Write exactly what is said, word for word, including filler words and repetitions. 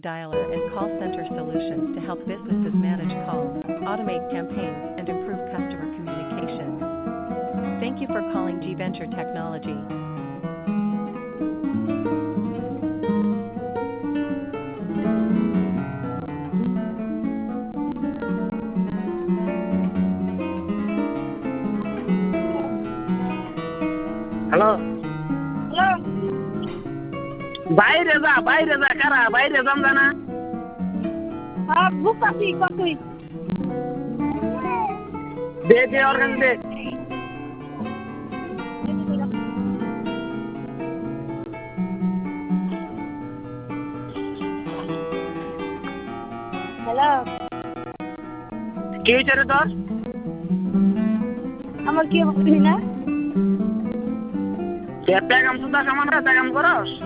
dialer and call center solutions to help businesses manage calls, automate campaigns, and improve customer communication. Thank you for calling G Venture Technology. Hello hello বাইরে যা বাইরে যা কারা বাইরে যাম জানা হ্যাঁ বুক আছি কতই দে দে ওর কাছে দে হ্যালো কি হয়েছে রে তোর আমার কি হবে না পেগাম সুদা কামান রে পেগাম করস